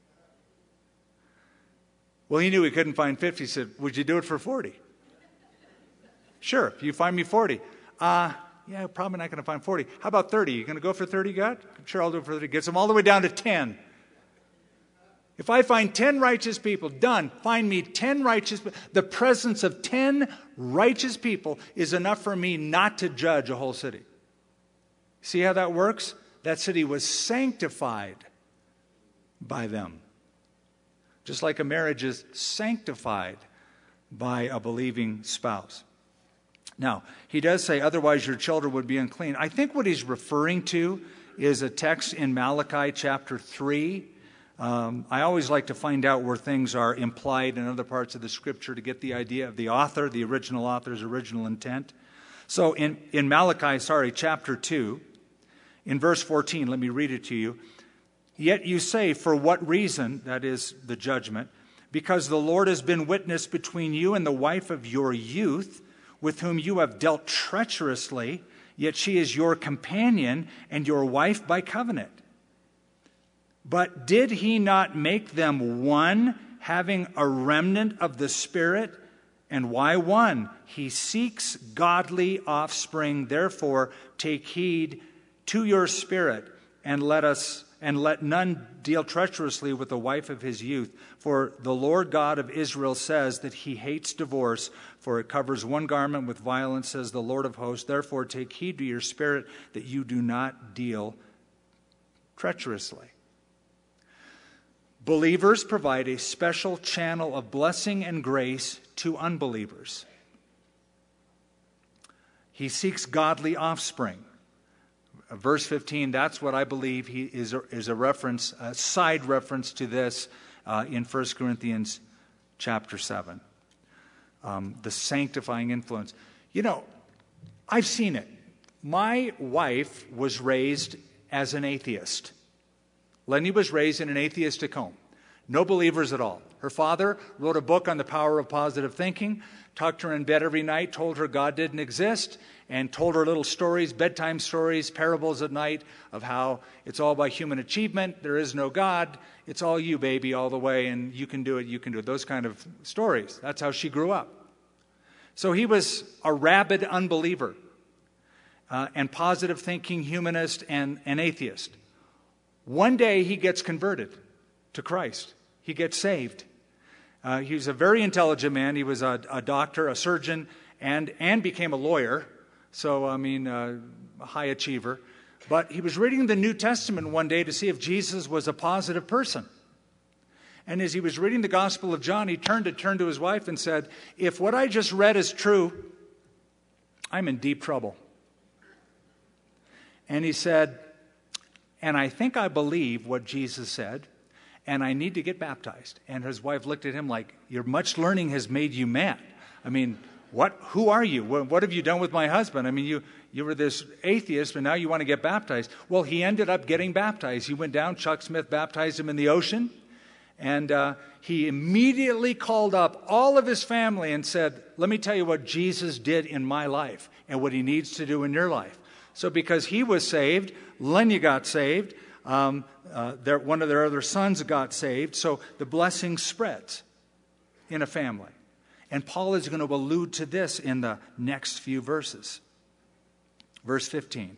Well, he knew he couldn't find fifty. He said, would you do it for forty? Sure, if you find me forty. Uh, yeah, probably not going to find forty. How about thirty? You going to go for thirty, God? Sure, I'll do it for thirty. Gets them all the way down to ten. If I find ten righteous people, done, find me ten righteous people. The presence of ten righteous people is enough for me not to judge a whole city. See how that works? That city was sanctified by them. Just like a marriage is sanctified by a believing spouse. Now, he does say, otherwise your children would be unclean. I think what he's referring to is a text in Malachi chapter three. Um, I always like to find out where things are implied in other parts of the Scripture to get the idea of the author, the original author's original intent. So in, in Malachi, sorry, chapter two, in verse fourteen, let me read it to you. Yet you say, for what reason, that is the judgment, because the Lord has been witness between you and the wife of your youth, with whom you have dealt treacherously, yet she is your companion and your wife by covenant. But did he not make them one, having a remnant of the Spirit? And why one? He seeks godly offspring. Therefore, take heed to your spirit, and let us and let none deal treacherously with the wife of his youth. For the Lord God of Israel says that he hates divorce, for it covers one garment with violence, says the Lord of hosts. Therefore, take heed to your spirit that you do not deal treacherously. Believers provide a special channel of blessing and grace to unbelievers. He seeks godly offspring. Verse fifteen, that's what I believe he is a, is a reference, a side reference to this uh, in First Corinthians chapter seven. Um, the sanctifying influence. You know, I've seen it. My wife was raised as an atheist. Lenny was raised in an atheistic home. No believers at all. Her father wrote a book on the power of positive thinking, tucked her in bed every night, told her God didn't exist, and told her little stories, bedtime stories, parables at night of how it's all by human achievement, there is no God, it's all you, baby, all the way, and you can do it, you can do it. Those kind of stories. That's how she grew up. So he was a rabid unbeliever, uh, and positive thinking humanist and an atheist. One day he gets converted to Christ. He gets saved. Uh, he was a very intelligent man. He was a, a doctor, a surgeon, and, and became a lawyer. So, I mean, uh, a high achiever. But he was reading the New Testament one day to see if Jesus was a positive person. And as he was reading the Gospel of John, he turned to turn to his wife and said, if what I just read is true, I'm in deep trouble. And he said, and I think I believe what Jesus said, and I need to get baptized. And his wife looked at him like, your much learning has made you mad. I mean, what? Who are you? What, what have you done with my husband? I mean, you, you were this atheist, but now you want to get baptized. Well, he ended up getting baptized. He went down, Chuck Smith baptized him in the ocean, and uh, he immediately called up all of his family and said, let me tell you what Jesus did in my life and what he needs to do in your life. So because he was saved, Lenya got saved, um, uh, their, one of their other sons got saved, so the blessing spreads in a family. And Paul is going to allude to this in the next few verses. Verse fifteen.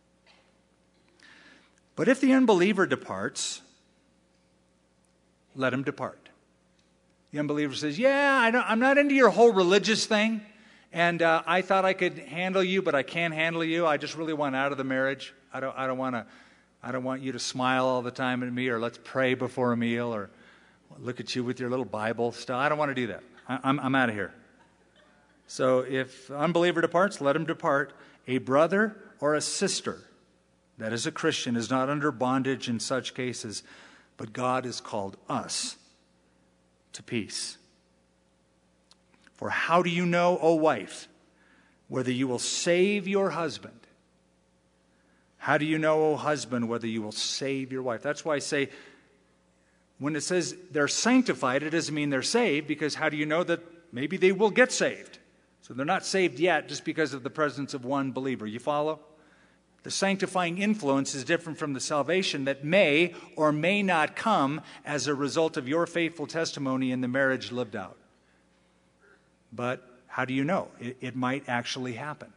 But if the unbeliever departs, let him depart. The unbeliever says, yeah, I don't, I'm not into your whole religious thing, and uh, I thought I could handle you, but I can't handle you. I just really want out of the marriage. I don't, I don't want to. I don't want you to smile all the time at me, or let's pray before a meal, or look at you with your little Bible stuff. I don't want to do that. I, I'm, I'm out of here. So if unbeliever departs, let him depart. A brother or a sister that is a Christian is not under bondage in such cases, but God has called us to peace. For how do you know, O wife, whether you will save your husband? How do you know, O husband, whether you will save your wife? That's why I say, when it says they're sanctified, it doesn't mean they're saved, because how do you know that maybe they will get saved? So they're not saved yet just because of the presence of one believer. You follow? The sanctifying influence is different from the salvation that may or may not come as a result of your faithful testimony in the marriage lived out. But how do you know? It, it might actually happen.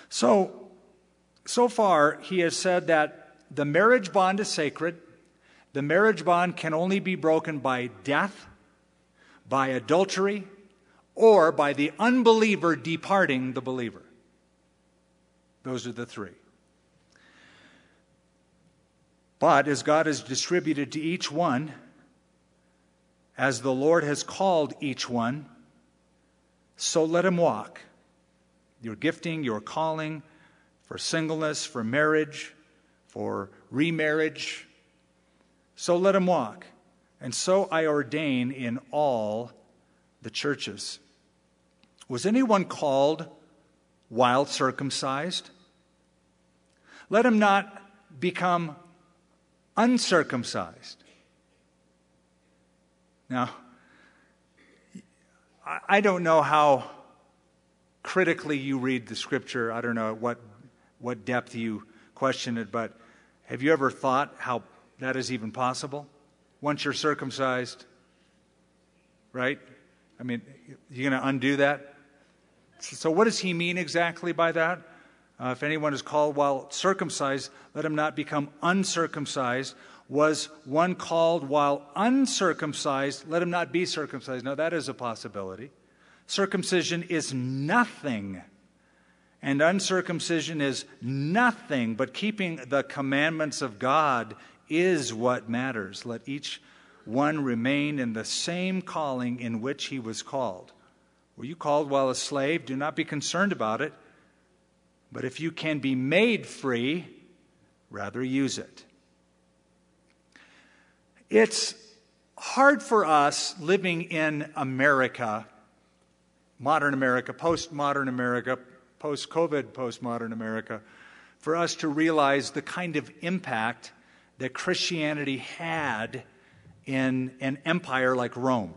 So, so far, he has said that the marriage bond is sacred, The marriage bond can only be broken by death, by adultery, or by the unbeliever departing the believer. Those are the three. But as God has distributed to each one, as the Lord has called each one, so let him walk. Your gifting, your calling, for singleness, for marriage, for remarriage, so let him walk. And so I ordain in all the churches. Was anyone called while circumcised? Let him not become uncircumcised. Now, I don't know how critically you read the Scripture. I don't know what what depth you question it, but have you ever thought how that is even possible? Once you're circumcised, right? I mean, you're going to undo that? So what does he mean exactly by that? Uh, if anyone is called while circumcised, let him not become uncircumcised. Was one called while uncircumcised, let him not be circumcised. Now that is a possibility. Circumcision is nothing, and uncircumcision is nothing, but keeping the commandments of God is what matters. Let each one remain in the same calling in which he was called. Were you called while a slave? Do not be concerned about it. But if you can be made free, rather use it. It's hard for us living in America, modern America, postmodern America, post-COVID, postmodern America, for us to realize the kind of impact that Christianity had in an empire like Rome.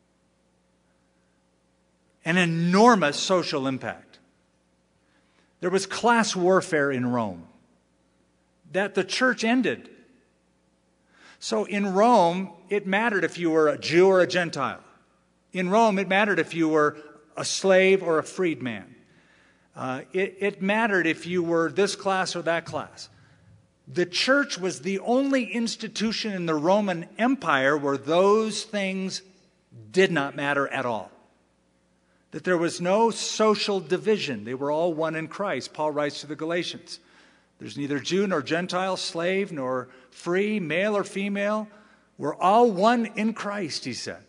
An enormous social impact. There was class warfare in Rome that the church ended. So in Rome, it mattered if you were a Jew or a Gentile. In Rome, it mattered if you were a slave or a freedman. Uh, it, it mattered if you were this class or that class. The church was the only institution in the Roman Empire where those things did not matter at all. That there was no social division. They were all one in Christ. Paul writes to the Galatians. There's neither Jew nor Gentile, slave nor free, male or female. We're all one in Christ, he said.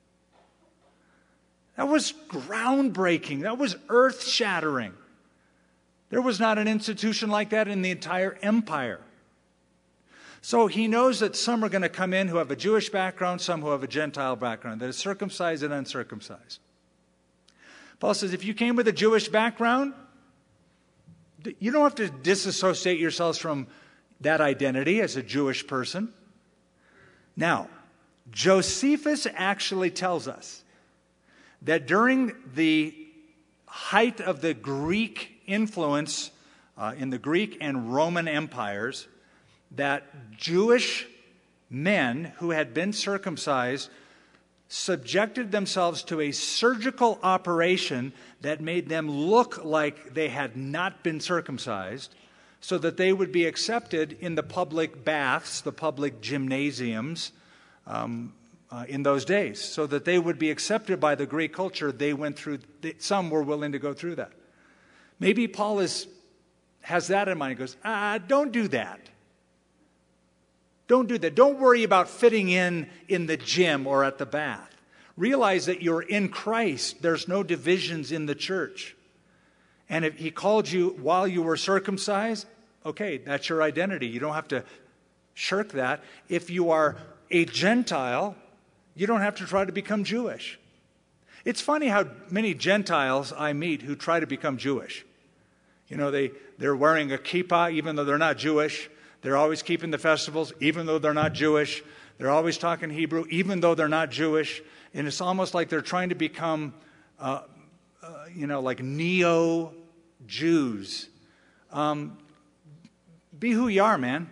That was groundbreaking. That was earth-shattering. There was not an institution like that in the entire empire. So he knows that some are going to come in who have a Jewish background, some who have a Gentile background, that is circumcised and uncircumcised. Paul says, if you came with a Jewish background, you don't have to disassociate yourselves from that identity as a Jewish person. Now, Josephus actually tells us that during the height of the Greek influence uh, in the Greek and Roman empires, that Jewish men who had been circumcised subjected themselves to a surgical operation that made them look like they had not been circumcised, so that they would be accepted in the public baths, the public gymnasiums um, uh, in those days, so that they would be accepted by the Greek culture. They went through, they, some were willing to go through that. Maybe Paul is, has that in mind. He goes, ah, don't do that. Don't do that. Don't worry about fitting in in the gym or at the bath. Realize that you're in Christ. There's no divisions in the church. And if he called you while you were circumcised, okay, that's your identity. You don't have to shirk that. If you are a Gentile, you don't have to try to become Jewish. It's funny how many Gentiles I meet who try to become Jewish. You know, they, they're wearing a kippah even though they're not Jewish. They're always keeping the festivals, even though they're not Jewish. They're always talking Hebrew, even though they're not Jewish. And it's almost like they're trying to become, uh, uh, you know, like neo-Jews. Um, be who you are, man.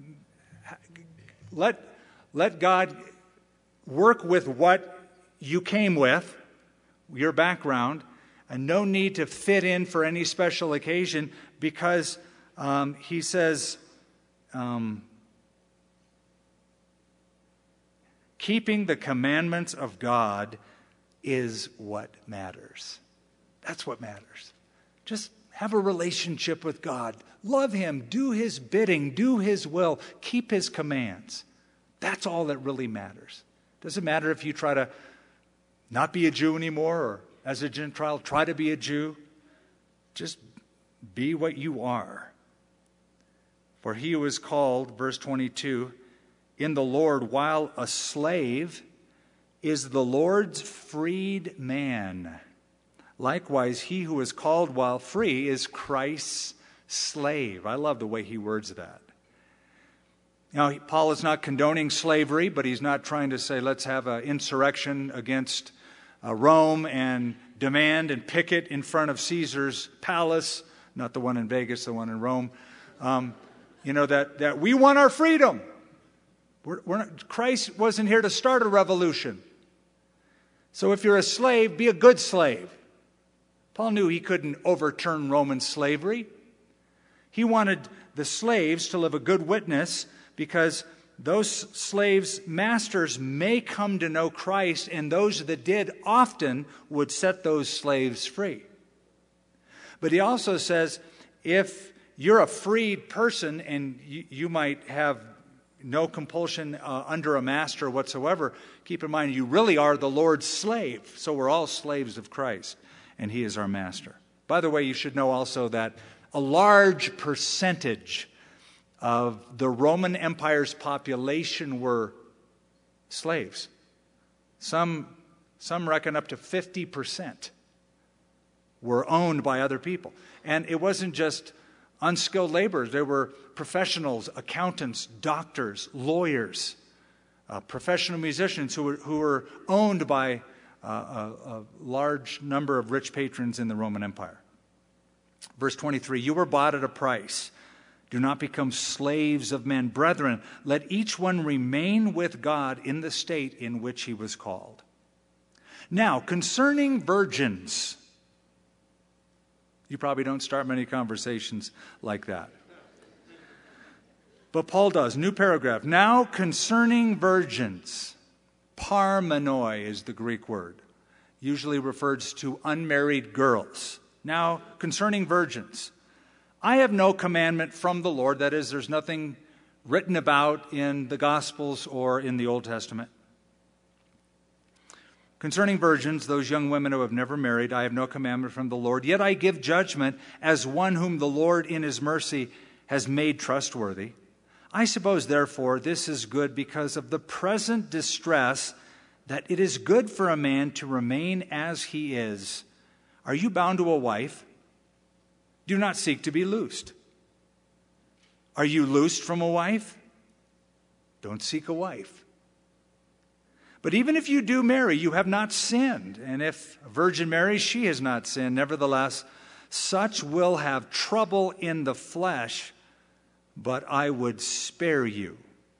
Let, let God work with what you came with, your background, and no need to fit in for any special occasion, because um, he says... Um, Keeping the commandments of God is what matters. That's what matters. Just have a relationship with God. Love Him. Do His bidding. Do His will. Keep His commands. That's all that really matters. Doesn't matter if you try to not be a Jew anymore, or as a Gentile, try to be a Jew. Just be what you are. For he who is called, verse twenty-two, in the Lord while a slave is the Lord's freed man. Likewise, he who is called while free is Christ's slave. I love the way he words that. Now, Paul is not condoning slavery, but he's not trying to say, let's have an insurrection against uh, Rome and demand and picket in front of Caesar's palace, not the one in Vegas, the one in Rome. Um, you know, that, that we want our freedom. We're, we're not, Christ wasn't here to start a revolution. So if you're a slave, be a good slave. Paul knew he couldn't overturn Roman slavery. He wanted the slaves to live a good witness, because those slaves' masters may come to know Christ, and those that did often would set those slaves free. But he also says, if you're a freed person and you, you might have no compulsion uh, under a master whatsoever, keep in mind you really are the Lord's slave. So we're all slaves of Christ, and He is our master. By the way, you should know also that a large percentage of the Roman Empire's population were slaves. Some, some reckon up to fifty percent were owned by other people. And it wasn't just unskilled laborers. There were professionals, accountants, doctors, lawyers, uh, professional musicians who were, who were owned by uh, a, a large number of rich patrons in the Roman Empire. Verse twenty-three, you were bought at a price. Do not become slaves of men. Brethren, let each one remain with God in the state in which he was called. Now, concerning virgins, you probably don't start many conversations like that. But Paul does. New paragraph. Now, concerning virgins, parmenoi is the Greek word. Usually refers to unmarried girls. Now, concerning virgins, I have no commandment from the Lord. That is, there's nothing written about in the Gospels or in the Old Testament. Concerning virgins, those young women who have never married, I have no commandment from the Lord. Yet I give judgment as one whom the Lord in His mercy has made trustworthy. I suppose, therefore, this is good because of the present distress, that it is good for a man to remain as he is. Are you bound to a wife? Do not seek to be loosed. Are you loosed from a wife? Don't seek a wife. But even if you do marry, you have not sinned. And if a virgin marries, she has not sinned. Nevertheless, such will have trouble in the flesh, but I would spare you.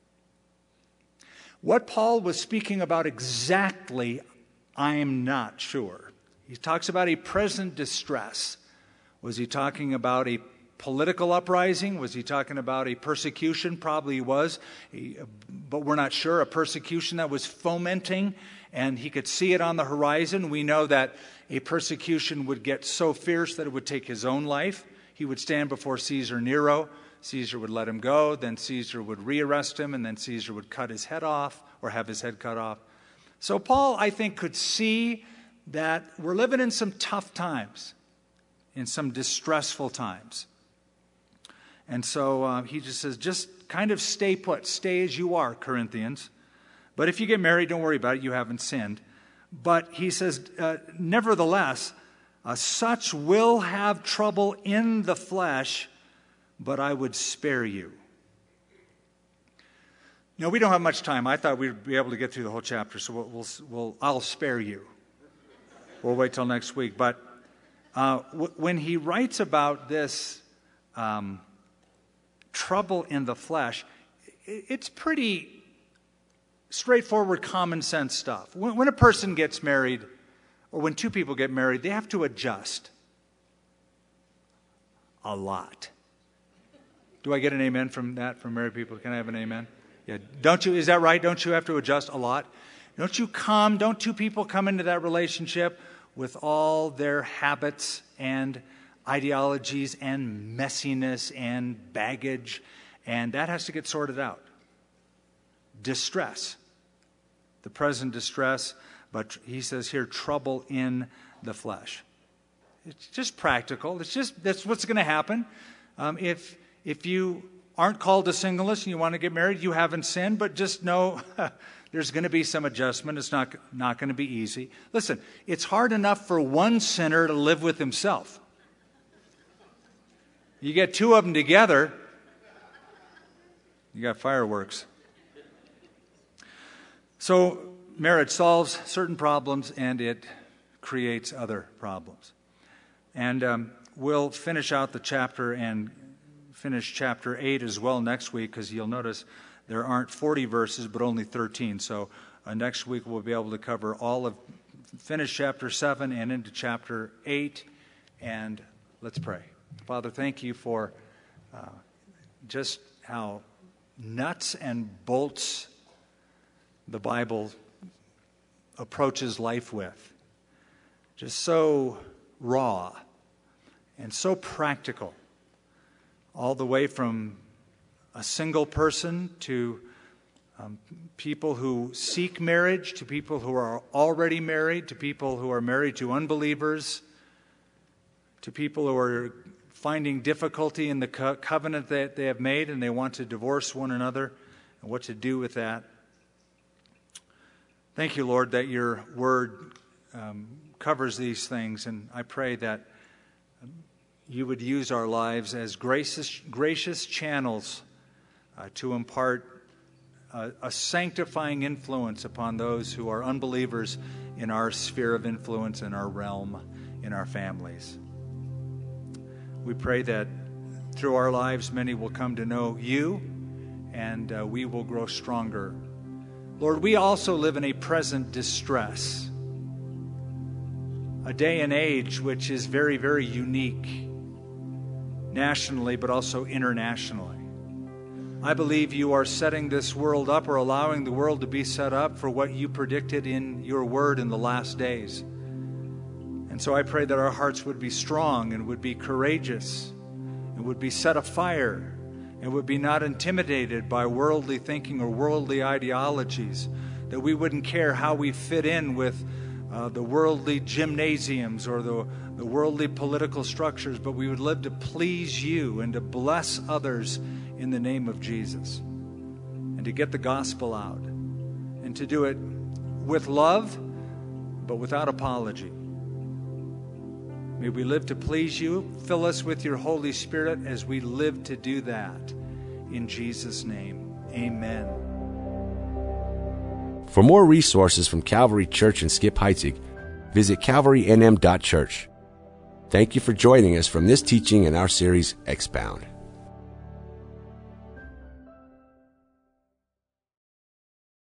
What Paul was speaking about exactly, I'm not sure. He talks about a present distress. Was he talking about a political uprising? Was he talking about a persecution? Probably he was, but we're not sure. A persecution that was fomenting, and he could see it on the horizon. We know that a persecution would get so fierce that it would take his own life. He would stand before Caesar Nero. Caesar would let him go. Then Caesar would rearrest him, and then Caesar would cut his head off or have his head cut off. So Paul, I think, could see that we're living in some tough times, in some distressful times. And so uh, he just says, just kind of stay put. Stay as you are, Corinthians. But if you get married, don't worry about it. You haven't sinned. But he says, uh, nevertheless, uh, such will have trouble in the flesh, but I would spare you. You know, we don't have much time. I thought we'd be able to get through the whole chapter, so we'll, we'll, we'll I'll spare you. We'll wait till next week. But uh, w- when he writes about this um, trouble in the flesh, it's pretty straightforward, common sense stuff. When, when a person gets married, or when two people get married, they have to adjust a lot. Do I get an amen from that, from married people? Can I have an amen? Yeah, don't you, is that right? Don't you have to adjust a lot? Don't you come, don't two people come into that relationship with all their habits and ideologies and messiness and baggage, and that has to get sorted out. Distress. The present distress, but he says here, trouble in the flesh. It's just practical. It's just, that's what's going to happen. Um, if if you aren't called to singleness and you want to get married, you haven't sinned, but just know there's going to be some adjustment. It's not, not going to be easy. Listen, it's hard enough for one sinner to live with himself. You get two of them together, you got fireworks. So marriage solves certain problems and it creates other problems. And um, we'll finish out the chapter and finish chapter eight as well next week, because you'll notice there aren't forty verses but only thirteen. So uh, next week we'll be able to cover all of, finish chapter seven and into chapter eight. And let's pray. Father, thank you for uh, just how nuts and bolts the Bible approaches life with. Just so raw and so practical, all the way from a single person to um, people who seek marriage, to people who are already married, to people who are married to unbelievers, to people who are finding difficulty in the co- covenant that they have made and they want to divorce one another, and what to do with that. Thank you, Lord, that your word um, covers these things, and I pray that you would use our lives as gracious, gracious channels uh, to impart a, a sanctifying influence upon those who are unbelievers in our sphere of influence, in our realm, in our families. We pray that through our lives, many will come to know you, and uh, we will grow stronger. Lord, we also live in a present distress, a day and age which is very, very unique nationally, but also internationally. I believe you are setting this world up, or allowing the world to be set up for what you predicted in your word in the last days. And so I pray that our hearts would be strong and would be courageous and would be set afire and would be not intimidated by worldly thinking or worldly ideologies, that we wouldn't care how we fit in with uh, the worldly gymnasiums or the, the worldly political structures, but we would live to please you and to bless others in the name of Jesus, and to get the gospel out, and to do it with love, but without apology. May we live to please you. Fill us with your Holy Spirit as we live to do that. In Jesus' name, amen.
For more resources from Calvary Church in Skip Heitzig, visit calvary n m dot church. Thank you for joining us from this teaching in our series, Expound.